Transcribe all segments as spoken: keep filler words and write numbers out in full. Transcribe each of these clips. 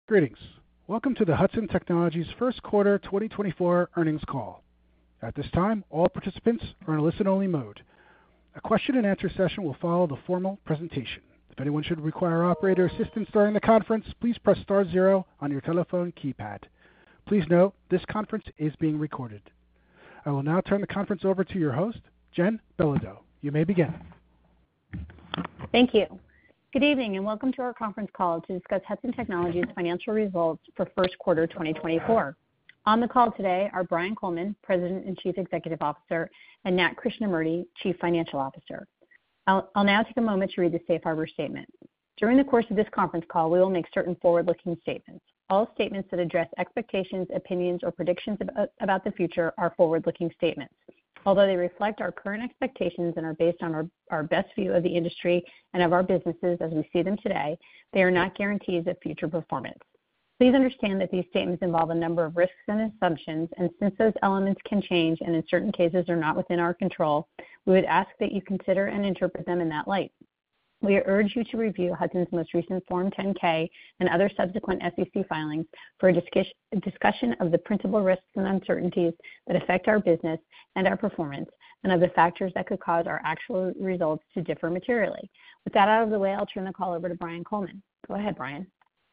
Greetings. Welcome to the Hudson Technologies First Quarter twenty twenty-four Earnings Call. At this time, all participants are in a listen-only mode. A question-and-answer session will follow the formal presentation. If anyone should require operator assistance during the conference, please press star zero on your telephone keypad. Please note, this conference is being recorded. I will now turn the conference over to your host, Jen Belodeau. You may begin. Thank you. Good evening, and welcome to our conference call to discuss Hudson Technologies' financial results for first quarter twenty twenty-four. On the call today are Brian Coleman, President and Chief Executive Officer, and Nat Krishnamurti, Chief Financial Officer. I'll, I'll now take a moment to read the safe harbor statement. During the course of this conference call, we will make certain forward-looking statements. All statements that address expectations, opinions, or predictions about, about the future are forward-looking statements. Although they reflect our current expectations and are based on our, our best view of the industry and of our businesses as we see them today, they are not guarantees of future performance. Please understand that these statements involve a number of risks and assumptions, and since those elements can change and in certain cases are not within our control, we would ask that you consider and interpret them in that light. We urge you to review Hudson's most recent Form ten K and other subsequent S E C filings for a discussion of the principal risks and uncertainties that affect our business and our performance, and of the factors that could cause our actual results to differ materially. With that out of the way, I'll turn the call over to Brian Coleman. Go ahead, Brian.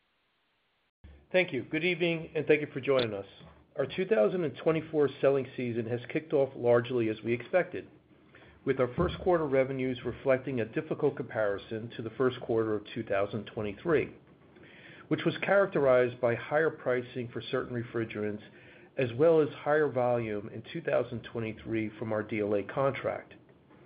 Thank you. Good evening, and thank you for joining us. Our two thousand twenty-four selling season has kicked off largely as we expected, with our first quarter revenues reflecting a difficult comparison to the first quarter of two thousand twenty-three, which was characterized by higher pricing for certain refrigerants, as well as higher volume in two thousand twenty-three from our D L A contract.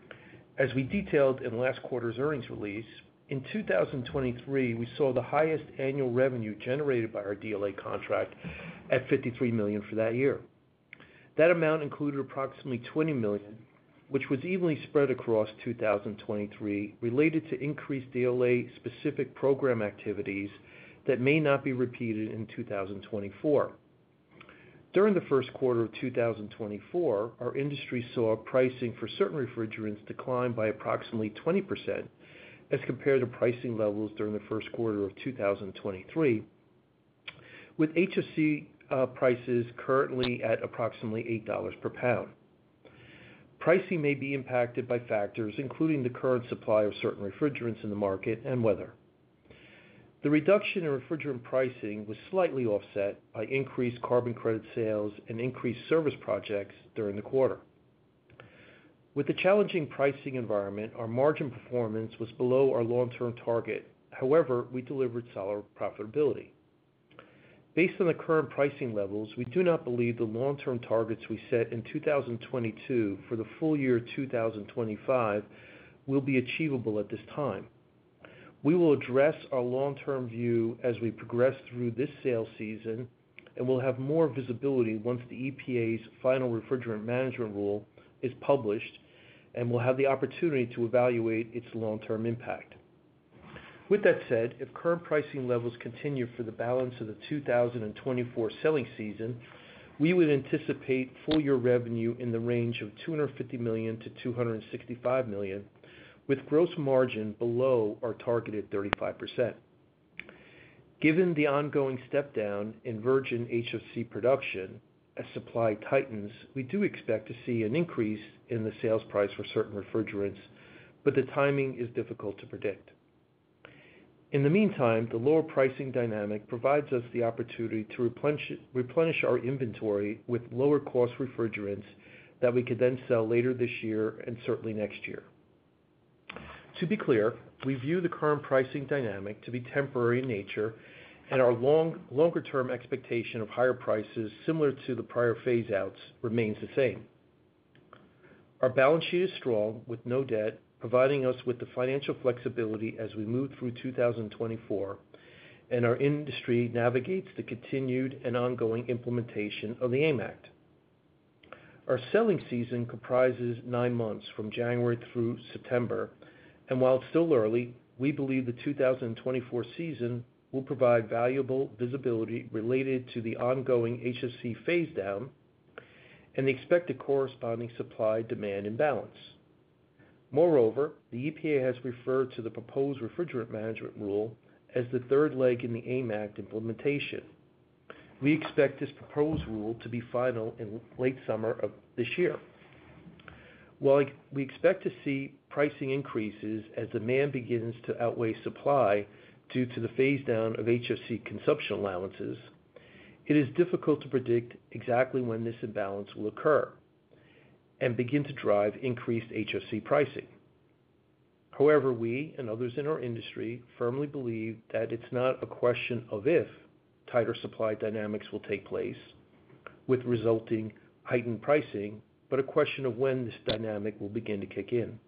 As we detailed in last quarter's earnings release, in two thousand twenty-three, we saw the highest annual revenue generated by our D L A contract at fifty-three million dollars for that year. That amount included approximately twenty million dollars, which was evenly spread across two thousand twenty-three, related to increased D L A-specific program activities that may not be repeated in two thousand twenty-four. During the first quarter of two thousand twenty-four, our industry saw pricing for certain refrigerants decline by approximately twenty percent as compared to pricing levels during the first quarter of two thousand twenty-three, with H F C uh, prices currently at approximately eight dollars per pound. Pricing may be impacted by factors including the current supply of certain refrigerants in the market and weather. The reduction in refrigerant pricing was slightly offset by increased carbon credit sales and increased service projects during the quarter. With the challenging pricing environment, our margin performance was below our long-term target. However, we delivered solid profitability. Based on the current pricing levels, we do not believe the long-term targets we set in two thousand twenty-two for the full year two thousand twenty-five will be achievable at this time. We will address our long-term view as we progress through this sales season, and we'll have more visibility once the E P A's final refrigerant management rule is published, and we'll have the opportunity to evaluate its long-term impact. With that said, if current pricing levels continue for the balance of the two thousand twenty-four selling season, we would anticipate full-year revenue in the range of two hundred fifty million dollars to two hundred sixty-five million dollars, with gross margin below our targeted thirty-five percent. Given the ongoing step-down in virgin H F C production as supply tightens, we do expect to see an increase in the sales price for certain refrigerants, but the timing is difficult to predict. In the meantime, the lower pricing dynamic provides us the opportunity to replenish, replenish our inventory with lower-cost refrigerants that we could then sell later this year and certainly next year. To be clear, we view the current pricing dynamic to be temporary in nature, and our long, longer-term expectation of higher prices similar to the prior phase-outs remains the same. Our balance sheet is strong with no debt, providing us with the financial flexibility as we move through two thousand twenty-four, and our industry navigates the continued and ongoing implementation of the AIM Act. Our selling season comprises nine months from January through September, and while it's still early, we believe the two thousand twenty-four season will provide valuable visibility related to the ongoing H F C phase-down and the expected corresponding supply-demand imbalance. Moreover, the E P A has referred to the proposed refrigerant management rule as the third leg in the AIM Act implementation. We expect this proposed rule to be final in late summer of this year. While we expect to see pricing increases as demand begins to outweigh supply due to the phase-down of H F C consumption allowances, it is difficult to predict exactly when this imbalance will occur and begin to drive increased H F C pricing. However, we and others in our industry firmly believe that it's not a question of if tighter supply dynamics will take place, with resulting heightened pricing, but a question of when this dynamic will begin to kick in.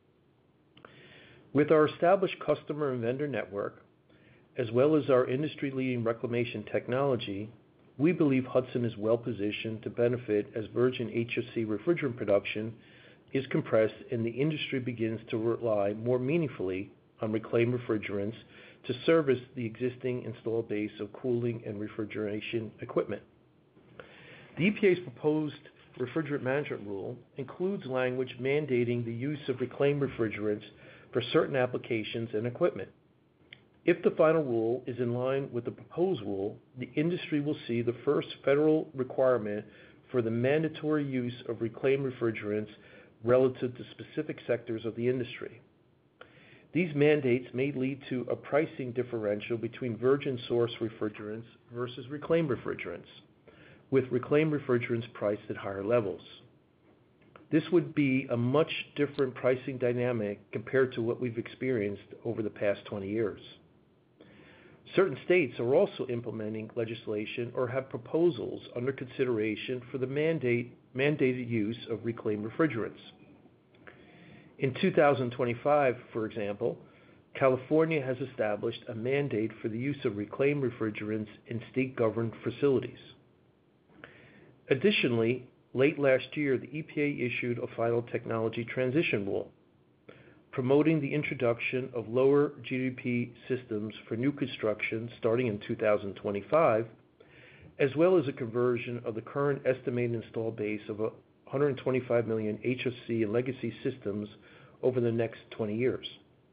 With our established customer and vendor network, as well as our industry-leading reclamation technology, we believe Hudson is well positioned to benefit as virgin H F C refrigerant production is compressed and the industry begins to rely more meaningfully on reclaimed refrigerants to service the existing installed base of cooling and refrigeration equipment. The E P A's proposed refrigerant management rule includes language mandating the use of reclaimed refrigerants for certain applications and equipment. If the final rule is in line with the proposed rule, the industry will see the first federal requirement for the mandatory use of reclaimed refrigerants relative to specific sectors of the industry. These mandates may lead to a pricing differential between virgin source refrigerants versus reclaimed refrigerants, with reclaimed refrigerants priced at higher levels. This would be a much different pricing dynamic compared to what we've experienced over the past twenty years. Certain states are also implementing legislation or have proposals under consideration for the mandate, mandated use of reclaimed refrigerants. In two thousand twenty-five, for example, California has established a mandate for the use of reclaimed refrigerants in state-governed facilities. Additionally, late last year, the E P A issued a final technology transition rule, promoting the introduction of lower G D P systems for new construction starting in two thousand twenty-five, as well as a conversion of the current estimated installed base of one hundred twenty-five million H F C and legacy systems over the next twenty years.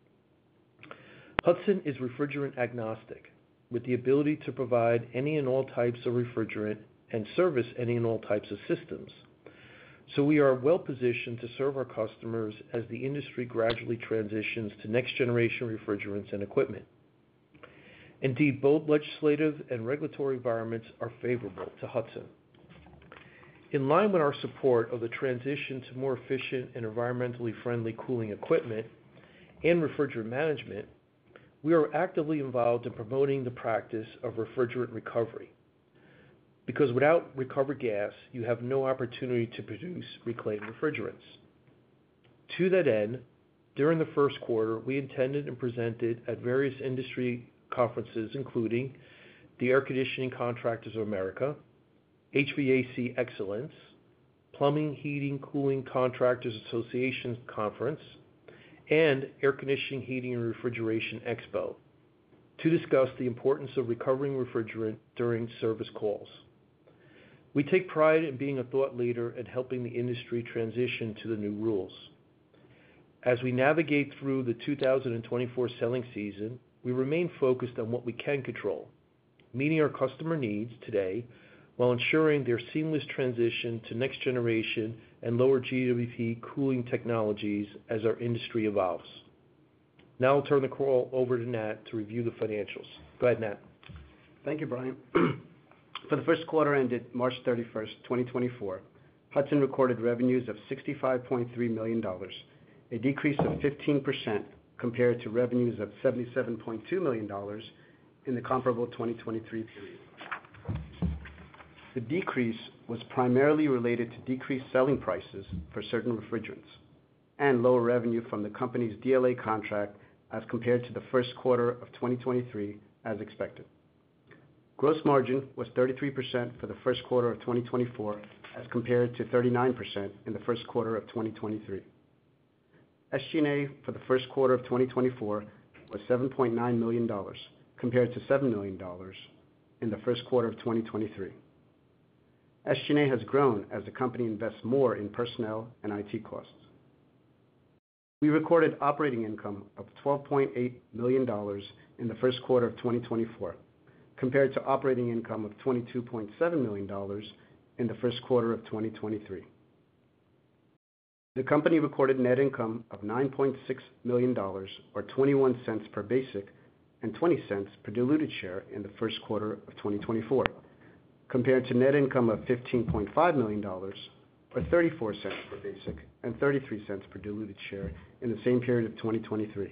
Hudson is refrigerant agnostic, with the ability to provide any and all types of refrigerant and service any and all types of systems. So we are well positioned to serve our customers as the industry gradually transitions to next generation refrigerants and equipment. Indeed, both legislative and regulatory environments are favorable to Hudson. In line with our support of the transition to more efficient and environmentally friendly cooling equipment and refrigerant management, we are actively involved in promoting the practice of refrigerant recovery. Because without recovered gas, you have no opportunity to produce reclaimed refrigerants. To that end, during the first quarter, we attended and presented at various industry conferences, including the Air Conditioning Contractors of America, H V A C Excellence, Plumbing, Heating, Cooling Contractors Association Conference, and Air Conditioning, Heating, and Refrigeration Expo to discuss the importance of recovering refrigerant during service calls. We take pride in being a thought leader and helping the industry transition to the new rules. As we navigate through the two thousand twenty-four selling season, we remain focused on what we can control, meeting our customer needs today while ensuring their seamless transition to next generation and lower G W P cooling technologies as our industry evolves. Now I'll turn the call over to Nat to review the financials. Go ahead, Nat. Thank you, Brian. For the first quarter ended March thirty-first, twenty twenty-four, Hudson recorded revenues of sixty-five point three million dollars, a decrease of fifteen percent compared to revenues of seventy-seven point two million dollars in the comparable twenty twenty-three period. The decrease was primarily related to decreased selling prices for certain refrigerants and lower revenue from the company's D L A contract as compared to the first quarter of twenty twenty-three as expected. Gross margin was thirty-three percent for the first quarter of twenty twenty-four as compared to thirty-nine percent in the first quarter of twenty twenty-three. S G and A for the first quarter of twenty twenty-four was seven point nine million dollars compared to seven million dollars in the first quarter of twenty twenty-three. S G and A has grown as the company invests more in personnel and I T costs. We recorded operating income of twelve point eight million dollars in the first quarter of twenty twenty-four, compared to operating income of twenty-two point seven million dollars in the first quarter of twenty twenty-three. The company recorded net income of nine point six million dollars, or twenty-one cents per basic and twenty cents per diluted share in the first quarter of twenty twenty-four, compared to net income of fifteen point five million dollars, or thirty-four cents per basic and thirty-three cents per diluted share in the same period of twenty twenty-three.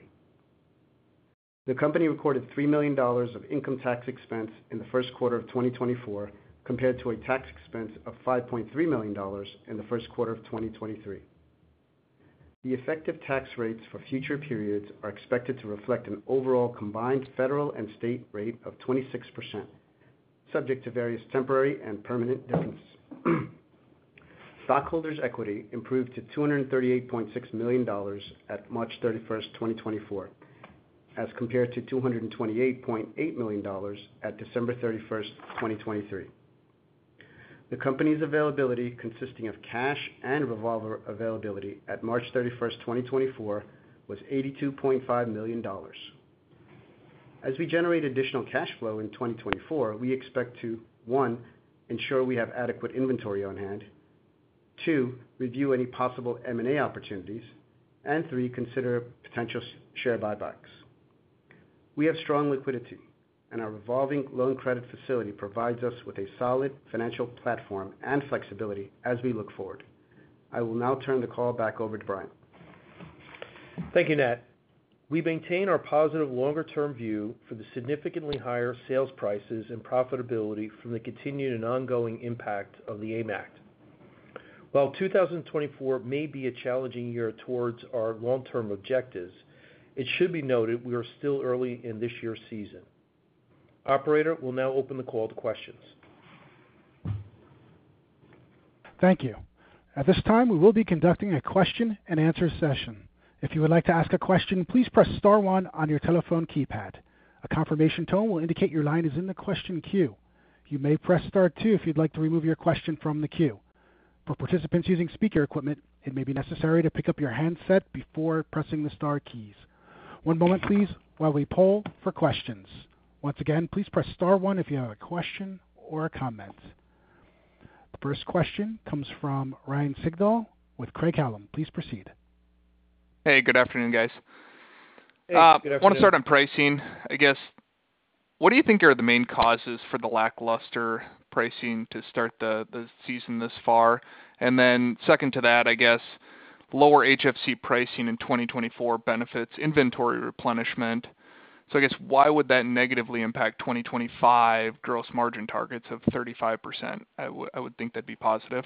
The company recorded three million dollars of income tax expense in the first quarter of twenty twenty-four, compared to a tax expense of five point three million dollars in the first quarter of twenty twenty-three. The effective tax rates for future periods are expected to reflect an overall combined federal and state rate of twenty-six percent, subject to various temporary and permanent differences. Stockholders' equity improved to two hundred thirty-eight point six million dollars at March thirty-first, twenty twenty-four, as compared to two hundred twenty-eight point eight million dollars at December thirty-first, twenty twenty-three. The company's availability, consisting of cash and revolver availability at March thirty-first, twenty twenty-four, was eighty-two point five million dollars. As we generate additional cash flow in twenty twenty-four, we expect to, one, ensure we have adequate inventory on hand, two, review any possible M and A opportunities, and three, consider potential share buybacks. We have strong liquidity, and our revolving loan credit facility provides us with a solid financial platform and flexibility as we look forward. I will now turn the call back over to Brian. Thank you, Nat. We maintain our positive longer-term view for the significantly higher sales prices and profitability from the continued and ongoing impact of the AIM Act. While two thousand twenty-four may be a challenging year towards our long-term objectives, it should be noted we are still early in this year's season. Operator will now open the call to questions. Thank you. At this time, we will be conducting a question and answer session. If you would like to ask a question, please press star one on your telephone keypad. A confirmation tone will indicate your line is in the question queue. You may press star two if you'd like to remove your question from the queue. For participants using speaker equipment, it may be necessary to pick up your handset before pressing the star keys. One moment, please, while we poll for questions. Once again, please press star one if you have a question or a comment. The first question comes from Ryan Sigdahl with Craig-Hallum. Please proceed. Hey, good afternoon, guys. Hey, uh, good afternoon. I want to start on pricing. I guess, what do you think are the main causes for the lackluster pricing to start the, the season this far? And then second to that, I guess, lower H F C pricing in twenty twenty-four benefits inventory replenishment. So I guess why would that negatively impact twenty twenty-five gross margin targets of thirty-five percent? I, w- I would think that'd be positive.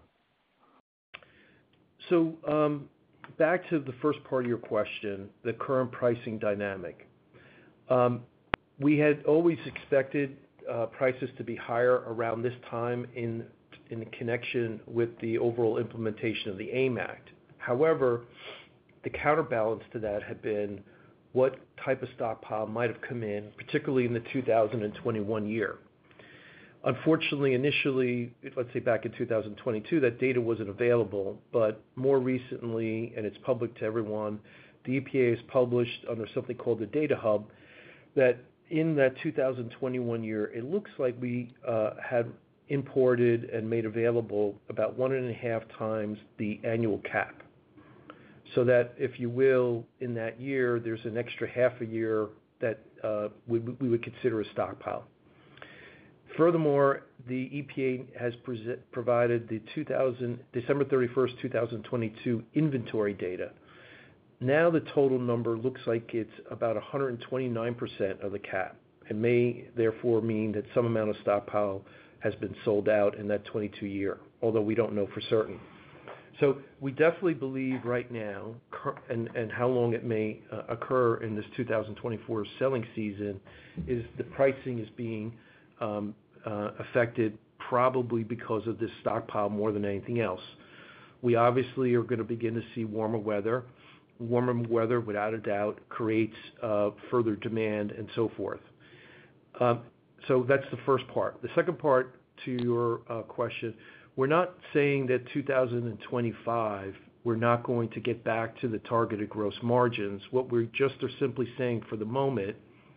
So um, back to the first part of your question, the current pricing dynamic. Um, we had always expected uh, prices to be higher around this time in in connection with the overall implementation of the AIM Act. However, the counterbalance to that had been what type of stockpile might have come in, particularly in the two thousand twenty-one year. Unfortunately, initially, let's say back in two thousand twenty-two, that data wasn't available, but more recently, and it's public to everyone, the E P A has published under something called the Data Hub that in that two thousand twenty-one year, it looks like we uh, had imported and made available about one and a half times the annual cap. So that, if you will, in that year, there's an extra half a year that uh, we, we would consider a stockpile. Furthermore, the E P A has pre- provided the two thousand, December thirty-first, twenty twenty-two inventory data. Now the total number looks like it's about one hundred twenty-nine percent of the cap, and may therefore mean that some amount of stockpile has been sold out in that twenty-two year, although we don't know for certain. So we definitely believe right now, and, and how long it may uh, occur in this two thousand twenty-four selling season, is the pricing is being um, uh, affected probably because of this stockpile more than anything else. We obviously are going to begin to see warmer weather. Warmer weather, without a doubt, creates uh, further demand and so forth. Um, so that's the first part. The second part to your uh, question, we're not saying that two thousand twenty-five, we're not going to get back to the targeted gross margins. What we just are simply saying for the moment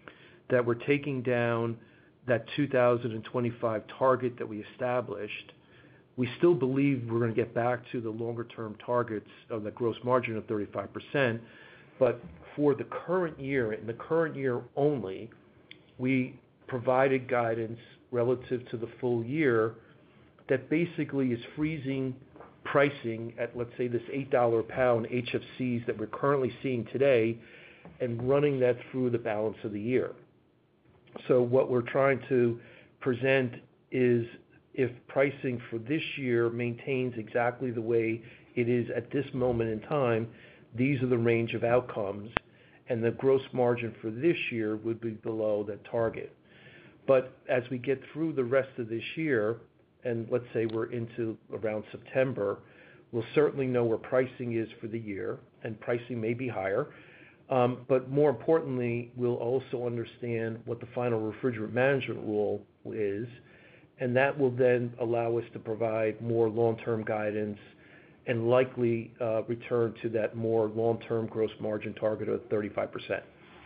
that we're taking down that two thousand twenty-five target that we established. We still believe we're going to get back to the longer-term targets of the gross margin of thirty-five percent, but for the current year, in the current year only, we provided guidance relative to the full year that basically is freezing pricing at, let's say, this eight dollars a pound H F Cs that we're currently seeing today and running that through the balance of the year. So what we're trying to present is if pricing for this year maintains exactly the way it is at this moment in time, these are the range of outcomes, and the gross margin for this year would be below that target. But as we get through the rest of this year, and let's say we're into around September, we'll certainly know where pricing is for the year, and pricing may be higher. Um, but more importantly, we'll also understand what the final refrigerant management rule is, and that will then allow us to provide more long-term guidance and likely uh, return to that more long-term gross margin target of thirty-five percent.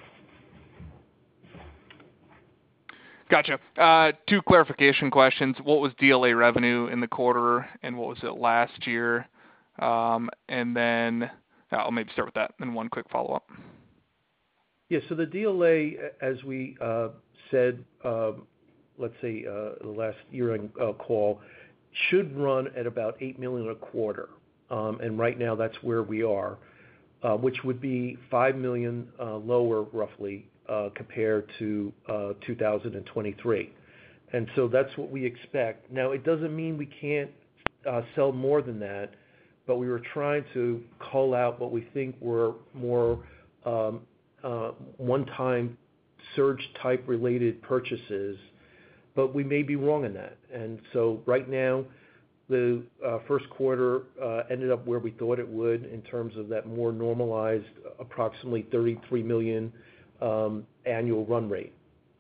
Gotcha. Uh, two clarification questions. What was D L A revenue in the quarter, and what was it last year? Um, and then I'll maybe start with that, and one quick follow-up. Yeah, so the D L A, as we uh, said, uh, let's say uh, the last year-end uh, call, should run at about eight million dollars a quarter. Um, and right now that's where we are, uh, which would be five million dollars uh, lower roughly uh, compared to uh, two thousand twenty-three. And so that's what we expect. Now, it doesn't mean we can't uh, sell more than that, but we were trying to call out what we think were more um, uh, one-time surge-type related purchases, but we may be wrong in that. And so right now, the uh, first quarter uh, ended up where we thought it would in terms of that more normalized, approximately thirty-three million dollars um, annual run rate.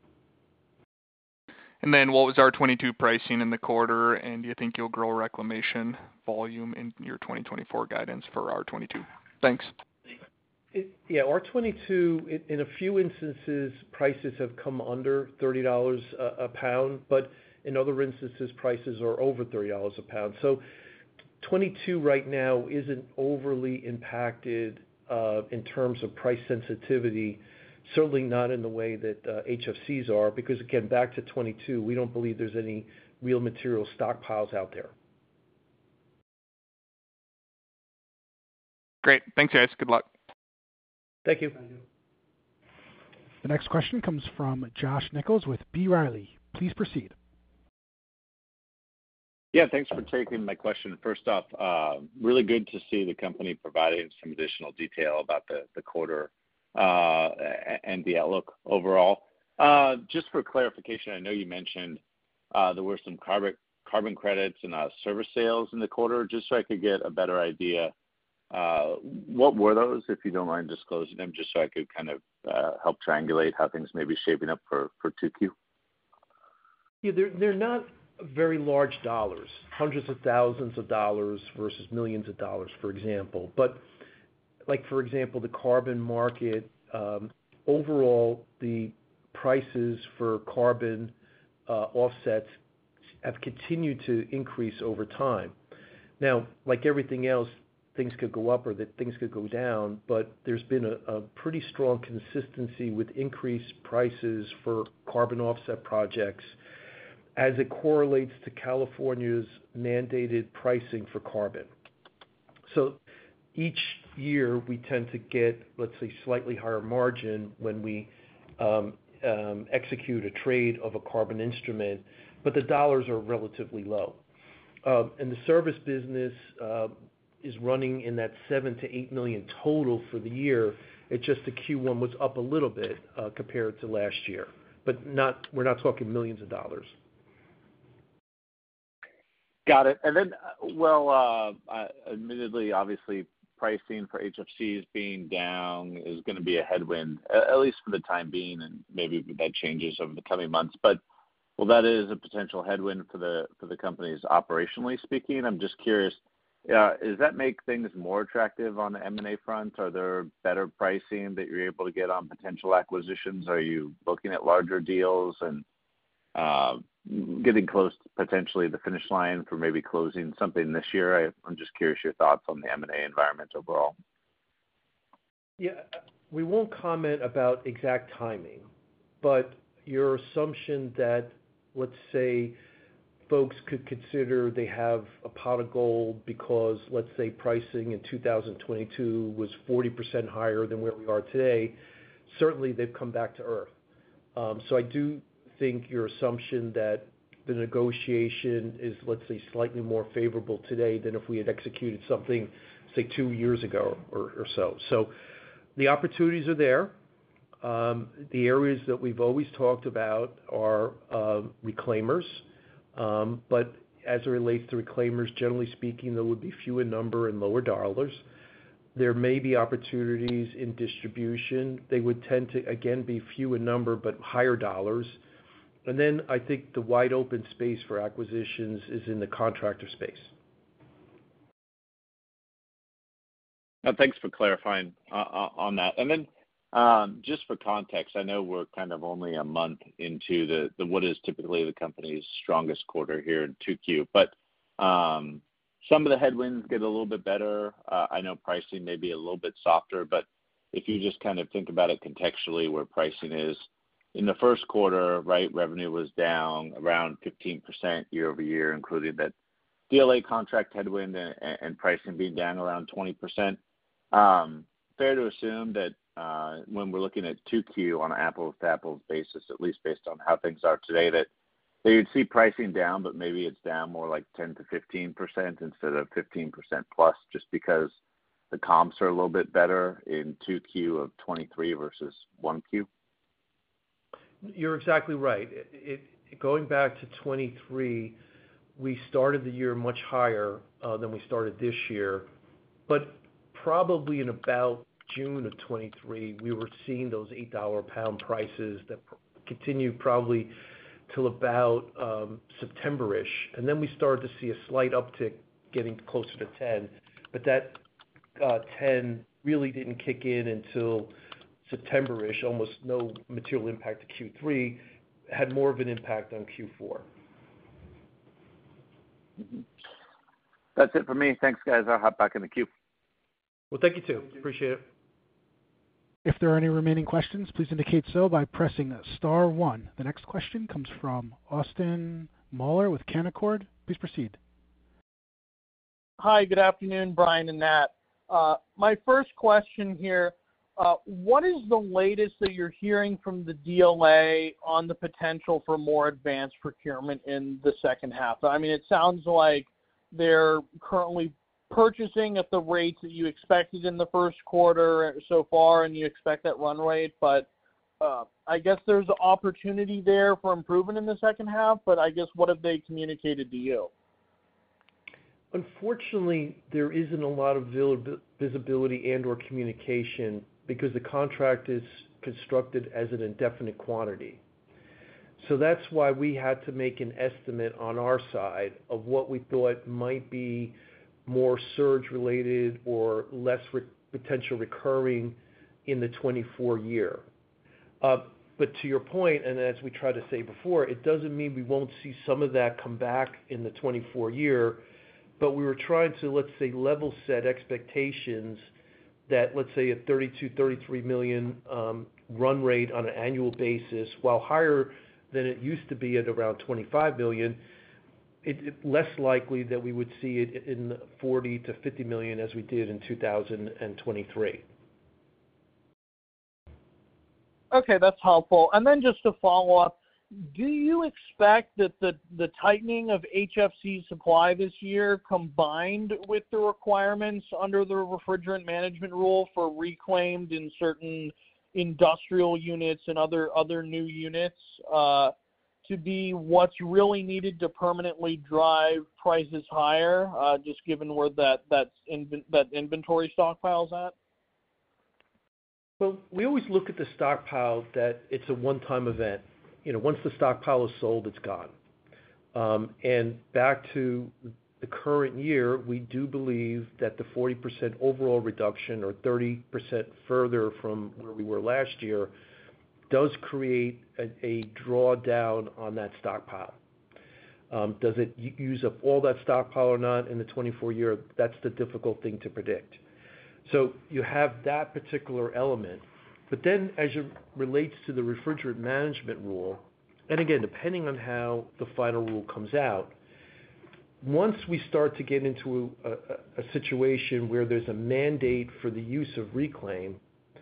And then what was R twenty-two pricing in the quarter, and do you think you'll grow reclamation volume in your twenty twenty-four guidance for R twenty-two? Thanks. It, yeah, R twenty-two, it, in a few instances, prices have come under thirty dollars a, a pound, but in other instances, prices are over thirty dollars a pound. So twenty-two right now isn't overly impacted uh, in terms of price sensitivity, certainly not in the way that uh, H F Cs are, because, again, back to twenty-two, we don't believe there's any real material stockpiles out there. Great. Thanks, guys. Good luck. Thank you. The next question comes from Josh Nichols with B. Riley. Please proceed. Yeah, thanks for taking my question. First off, uh, really good to see the company providing some additional detail about the, the quarter uh, and the outlook overall. Uh, just for clarification, I know you mentioned uh, there were some carbon carbon credits and uh, service sales in the quarter, just so I could get a better idea. Uh, what were those, if you don't mind disclosing them, just so I could kind of uh, help triangulate how things may be shaping up for, for two Q? Yeah, they're, they're not very large dollars, hundreds of thousands of dollars versus millions of dollars, for example. But like, for example, the carbon market, um, overall, the prices for carbon uh, offsets have continued to increase over time. Now, like everything else, things could go up or that things could go down, but there's been a, a pretty strong consistency with increased prices for carbon offset projects as it correlates to California's mandated pricing for carbon. So each year we tend to get, let's say, slightly higher margin when we um, um, execute a trade of a carbon instrument, but the dollars are relatively low. Um, and the service business uh, is running in that seven to eight million total for the year. It just the Q one was up a little bit uh, compared to last year, but not we're not talking millions of dollars. Got it. And then, well, uh, uh, admittedly, obviously, pricing for H F Cs being down is going to be a headwind, at least for the time being, and maybe that changes over the coming months. But, well, that is a potential headwind for the for the companies operationally speaking. I'm just curious, uh, does that make things more attractive on the M and A front? Are there better pricing that you're able to get on potential acquisitions? Are you looking at larger deals and uh, getting close to potentially the finish line for maybe closing something this year? I, I'm just curious your thoughts on the M and A environment overall. Yeah, we won't comment about exact timing, but your assumption that, let's say, folks could consider they have a pot of gold because, let's say, pricing in two thousand twenty-two was forty percent higher than where we are today, certainly they've come back to earth. Um, so I do think your assumption that the negotiation is, let's say, slightly more favorable today than if we had executed something, say, two years ago or, or so. So the opportunities are there. Um, the areas that we've always talked about are uh, reclaimers, um, but as it relates to reclaimers, generally speaking, there would be few in number and lower dollars. There may be opportunities in distribution. They would tend to, again, be few in number but higher dollars. And then I think the wide open space for acquisitions is in the contractor space. Uh, thanks for clarifying uh, on that. And then um, just for context, I know we're kind of only a month into the, the what is typically the company's strongest quarter here in two Q, but um, some of the headwinds get a little bit better. Uh, I know pricing may be a little bit softer, but if you just kind of think about it contextually where pricing is, in the first quarter, right, revenue was down around fifteen percent year over year, including that D L A contract headwind and, and pricing being down around twenty percent. Um, fair to assume that uh, when we're looking at two Q on an apples-to-apples basis, at least based on how things are today, that they would see pricing down, but maybe it's down more like ten to fifteen percent instead of fifteen percent plus, just because the comps are a little bit better in two Q of twenty-three versus one Q? You're exactly right. It, it, going back to twenty-three, we started the year much higher uh, than we started this year, but probably in about June of twenty-three, we were seeing those eight dollars a pound prices that pr- continued probably till about um, September-ish, and then we started to see a slight uptick getting closer to ten, but that uh, ten really didn't kick in until September-ish, almost no material impact to Q three, had more of an impact on Q four. Mm-hmm. That's it for me. Thanks, guys. I'll hop back in the queue. Well, thank you, too. Appreciate it. If there are any remaining questions, please indicate so by pressing star one. The next question comes from Austin Moeller with Canaccord. Please proceed. Hi, good afternoon, Brian and Nat. Uh, my first question here, uh, what is the latest that you're hearing from the D L A on the potential for more advanced procurement in the second half? I mean, it sounds like they're currently purchasing at the rates that you expected in the first quarter so far, and you expect that run rate, but uh, I guess there's an opportunity there for improvement in the second half, but I guess what have they communicated to you? Unfortunately, there isn't a lot of visibility and or communication because the contract is constructed as an indefinite quantity. So that's why we had to make an estimate on our side of what we thought might be more surge-related or less re- potential recurring in the twenty-four year. Uh, but to your point, and as we tried to say before, it doesn't mean we won't see some of that come back in the twenty-four year, but we were trying to, let's say, level set expectations that, let's say, a thirty-two, thirty-three million um, run rate on an annual basis, while higher than it used to be at around twenty-five million, it, it less likely that we would see it in forty to fifty million as we did in two thousand twenty-three. Okay, that's helpful. And then just to follow up, do you expect that the, the tightening of H F C supply this year, combined with the requirements under the refrigerant management rule for reclaimed in certain industrial units and other, other new units, uh, to be what's really needed to permanently drive prices higher, uh, just given where that, that, in, that inventory stockpile's at? Well, we always look at the stockpile that it's a one-time event. You know, once the stockpile is sold, it's gone. Um, and back to the current year, we do believe that the forty percent overall reduction, or thirty percent further from where we were last year, does create a, a drawdown on that stockpile. Um, does it use up all that stockpile or not in the twenty-four year? That's the difficult thing to predict. So you have that particular element. But then as it relates to the refrigerant management rule, and again, depending on how the final rule comes out, once we start to get into a, a, a situation where there's a mandate for the use of reclaim,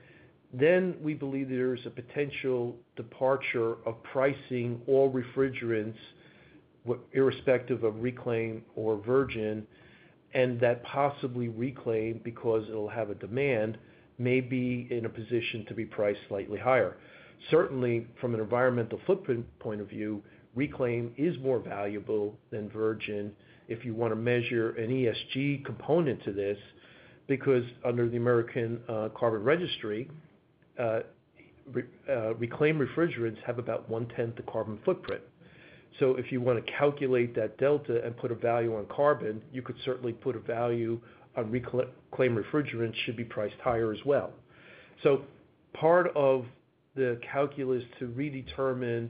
then we believe there's a potential departure of pricing all refrigerants, irrespective of reclaim or virgin, and that possibly reclaim, because it'll have a demand, may be in a position to be priced slightly higher. Certainly, from an environmental footprint point of view, reclaim is more valuable than virgin if you want to measure an E S G component to this, because under the American uh, Carbon Registry, uh, re- uh, reclaimed refrigerants have about one-tenth the carbon footprint. So if you want to calculate that delta and put a value on carbon, you could certainly put a value on reclaimed refrigerants should be priced higher as well. So part of the calculus to redetermine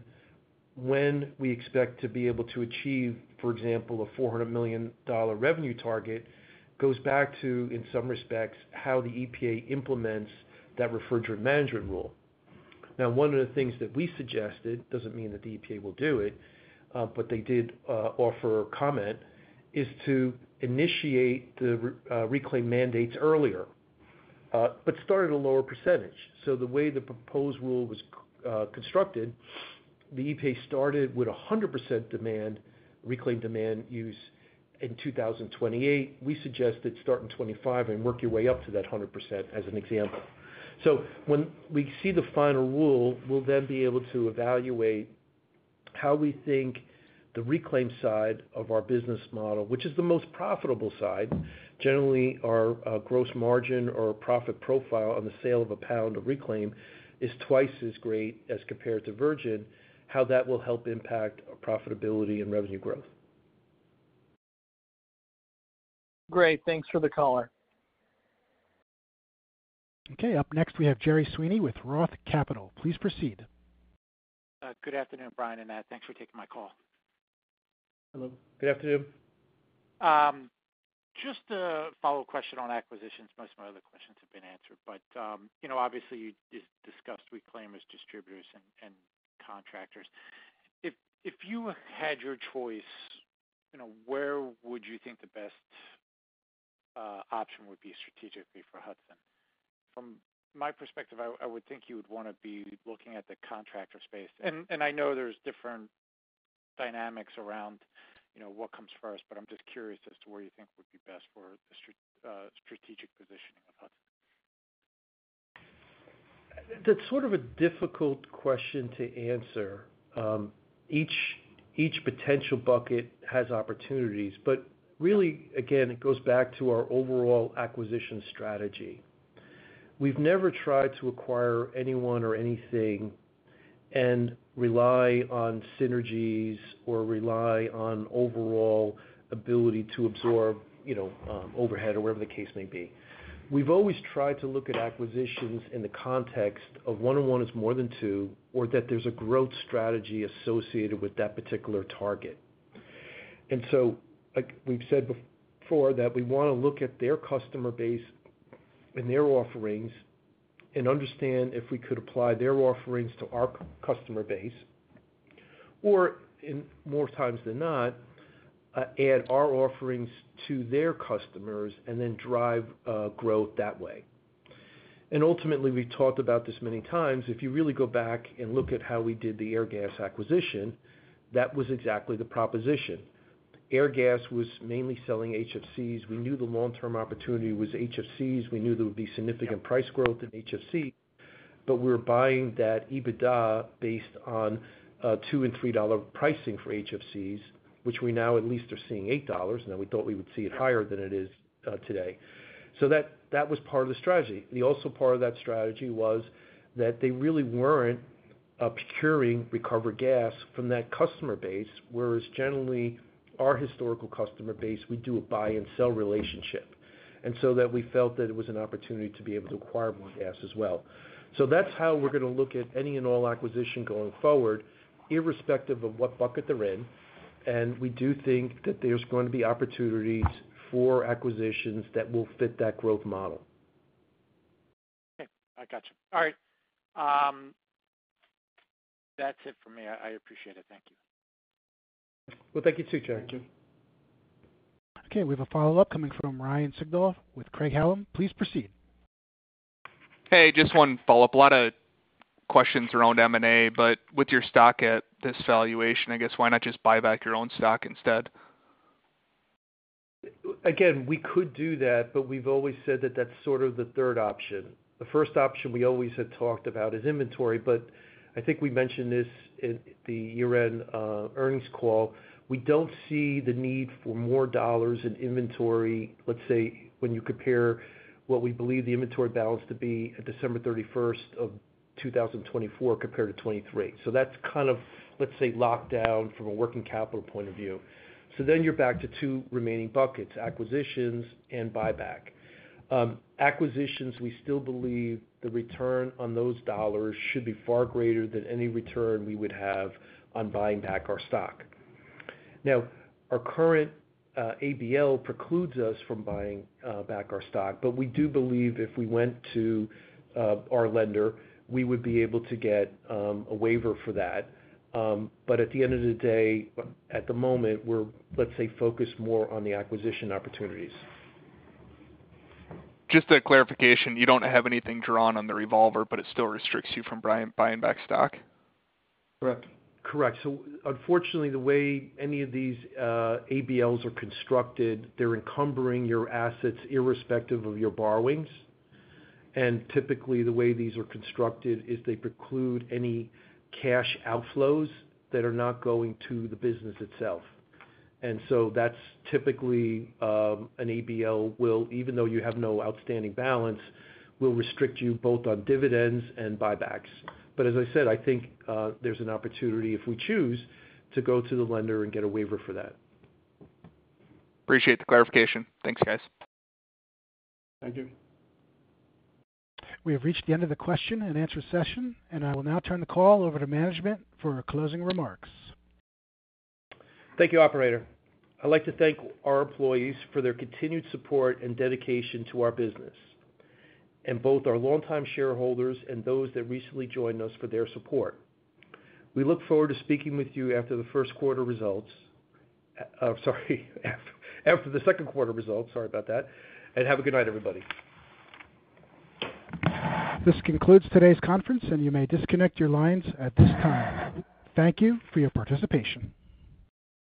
when we expect to be able to achieve, for example, a four hundred million dollars revenue target goes back to, in some respects, how the E P A implements that refrigerant management rule. Now, one of the things that we suggested, doesn't mean that the E P A will do it, uh, but they did uh, offer a comment, is to initiate the uh, reclaim mandates earlier, uh, but start at a lower percentage. So the way the proposed rule was uh, constructed, the E P A started with one hundred percent demand, reclaim demand use in two thousand twenty-eight. We suggested start in twenty-five and work your way up to that one hundred percent as an example. So when we see the final rule, we'll then be able to evaluate how we think the reclaim side of our business model, which is the most profitable side, generally our uh, gross margin or profit profile on the sale of a pound of reclaim is twice as great as compared to virgin, how that will help impact our profitability and revenue growth. Great. Thanks for the caller. Okay, up next we have Gerry Sweeney with Roth Capital. Please proceed. Uh, good afternoon, Brian and Nat. Thanks for taking my call. Hello. Good afternoon. Um, just a follow-up question on acquisitions. Most of my other questions have been answered. But, um, you know, obviously you discussed reclaimers, distributors, and, and contractors. If if you had your choice, you know, where would you think the best uh, option would be strategically for Hudson? From my perspective, I, I would think you would want to be looking at the contractor space. And, and I know there's different dynamics around, you know, what comes first, but I'm just curious as to where you think would be best for the uh, strategic positioning of Hudson. That's sort of a difficult question to answer. Um, each each potential bucket has opportunities, but really, again, it goes back to our overall acquisition strategy. We've never tried to acquire anyone or anything and rely on synergies or rely on overall ability to absorb, you know, um, overhead or whatever the case may be. We've always tried to look at acquisitions in the context of one and one is more than two, or that there's a growth strategy associated with that particular target. And so, like we've said before, that we want to look at their customer base and their offerings and understand if we could apply their offerings to our customer base, or in more times than not, uh, add our offerings to their customers and then drive uh, growth that way. And ultimately, we've talked about this many times. If you really go back and look at how we did the Airgas acquisition, that was exactly the proposition. Airgas was mainly selling H F Cs. We knew the long-term opportunity was H F Cs. We knew there would be significant price growth in H F C, but we were buying that EBITDA based on uh, two and three dollar pricing for H F Cs, which we now at least are seeing eight dollars. Now we thought we would see it higher than it is uh, today. So that that was part of the strategy. The also part of that strategy was that they really weren't uh, procuring recovered gas from that customer base, whereas generally our historical customer base, we do a buy and sell relationship. And so that we felt that it was an opportunity to be able to acquire more gas as well. So that's how we're going to look at any and all acquisition going forward, irrespective of what bucket they're in. And we do think that there's going to be opportunities for acquisitions that will fit that growth model. Okay, I got you. All right. Um, that's it for me. I, I appreciate it. Thank you. Well, thank you too, Jack. Thank you. Okay, we have a follow-up coming from Ryan Sigdahl with Craig-Hallum. Please proceed. Hey, just one follow-up. A lot of questions around M and A, but with your stock at this valuation, I guess why not just buy back your own stock instead? Again, we could do that, but we've always said that that's sort of the third option. The first option we always had talked about is inventory, but I think we mentioned this in the year-end uh, earnings call. We don't see the need for more dollars in inventory, let's say, when you compare what we believe the inventory balance to be at December thirty-first of two thousand twenty-four compared to twenty-three. So that's kind of, let's say, locked down from a working capital point of view. So then you're back to two remaining buckets, acquisitions and buyback. Um, acquisitions, we still believe the return on those dollars should be far greater than any return we would have on buying back our stock. Now, our current uh, A B L precludes us from buying uh, back our stock, but we do believe if we went to uh, our lender, we would be able to get um, a waiver for that. Um, but at the end of the day, at the moment, we're, let's say, focused more on the acquisition opportunities. Just a clarification, you don't have anything drawn on the revolver, but it still restricts you from buying, buying back stock? Correct. Correct. So unfortunately, the way any of these uh, A B Ls are constructed, they're encumbering your assets irrespective of your borrowings. And typically, the way these are constructed is they preclude any cash outflows that are not going to the business itself. And so that's typically um, an A B L will, even though you have no outstanding balance, will restrict you both on dividends and buybacks. But as I said, I think uh, there's an opportunity, if we choose, to go to the lender and get a waiver for that. Appreciate the clarification. Thanks, guys. Thank you. We have reached the end of the question and answer session, and I will now turn the call over to management for closing remarks. Thank you, operator. I'd like to thank our employees for their continued support and dedication to our business, and both our longtime shareholders and those that recently joined us for their support. We look forward to speaking with you after the first quarter results. Uh, sorry, after, after the second quarter results. Sorry about that. And have a good night, everybody. This concludes today's conference, and you may disconnect your lines at this time. Thank you for your participation.